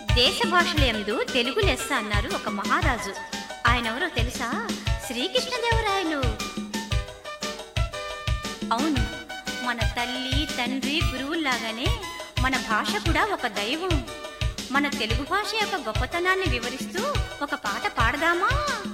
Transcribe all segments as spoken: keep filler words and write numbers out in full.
దేశ భాషలందు తెలుగు లెస్స అన్నారు ఒక మహారాజు. ఆయన ఎవరో తెలుసా? శ్రీకృష్ణదేవరాయలు. అవును, మన తల్లి తండ్రి గురువుల్లాగానే మన భాష కూడా ఒక దైవం. మన తెలుగు భాష యొక్క గొప్పతనాన్ని వివరిస్తూ ఒక పాట పాడదామా?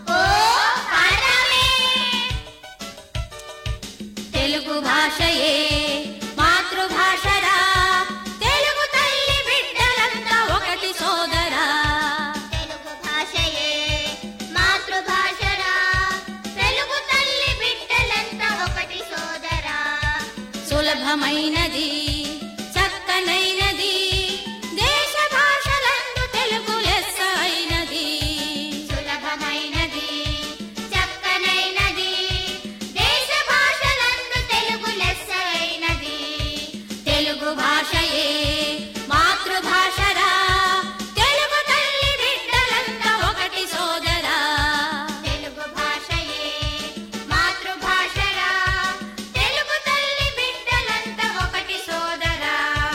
తెలుగు భాషయే మాతృభాషరా, తెలుగు తల్లి బిడ్డలంతా ఒకటి సోదరా. తెలుగు భాషయే మాతృభాషరా, తెలుగు తల్లి బిడ్డలంతా ఒకటి సోదరా. సులభమైనది చక్కనైనది దేశ భాషలందు తెలుగు లెస్స అయినది. సులభమైనది చక్కనైనది దేశ భాషలందు తెలుగు లెస్స అయినది. తెలుగు భాషయే మాతృభాషరా, తెలుగు తల్లి బిడ్డలంతా ఒకటి సోదరా. తెలుగు భాషయే మాతృభాషరా, తెలుగు తల్లి బిడ్డలంతా ఒకటి సోదరా.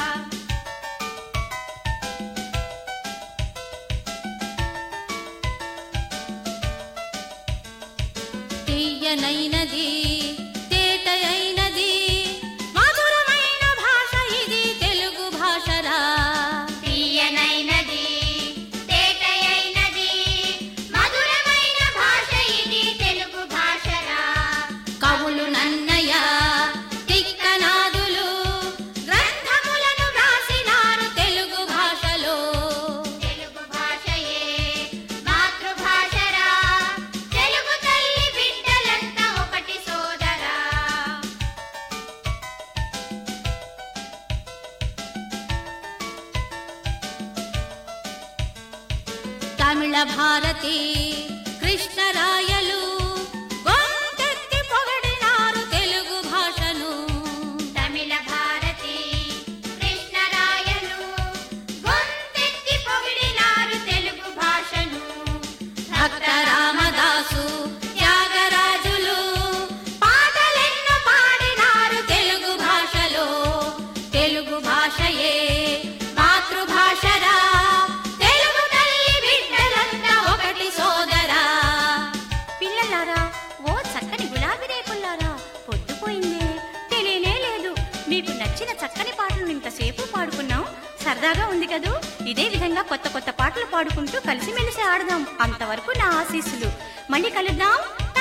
తీయనైనది తేటయైనది మధురమైన భాష ఇది తెలుగు భాషరా. తీయనైనది తేటయైనది మధురమైన భాష ఇది తెలుగు భాషరా. కవులు నన్నయ తిక్కనాదులు గ్రంథములను వ్రాసినారు తెలుగు భాషలో. తెలుగు భాషయే మాతృభాషరా, తెలుగు తల్లి బిడ్డలంతా ఒకటి సోదరా. తమిళ భారతి కృష్ణరాయలు గొంతెత్తి పొగడినారు తెలుగు భాషను. తమిళ భారతి కృష్ణరాయలు గొంతెత్తి పొగిడినారు తెలుగు భాషను. భక్త రామదాసు త్యాగరాజులు పాటలెన్నో పాడినారు తెలుగు భాషలో. తెలుగు భాషయే మాతృభాషరా, తెలుగు తల్లి బిడ్డలంతా ఒకటి సోదరా. పిల్లలారా, ఓ చక్కని గులాబీ రేకుల్లారా, పొద్దుపోయిందే తెలియనే లేదు. మీకు నచ్చిన చక్కని పాటలను ఇంతసేపు పాడుకున్నాం. సరదాగా ఉంది కదూ? ఇదే విధంగా కొత్త కొత్త పాటలు పాడుకుంటూ కలిసిమెలిసి ఆడదాం. అంతవరకు నా ఆశీస్సులు. మళ్ళీ కలుద్దాం.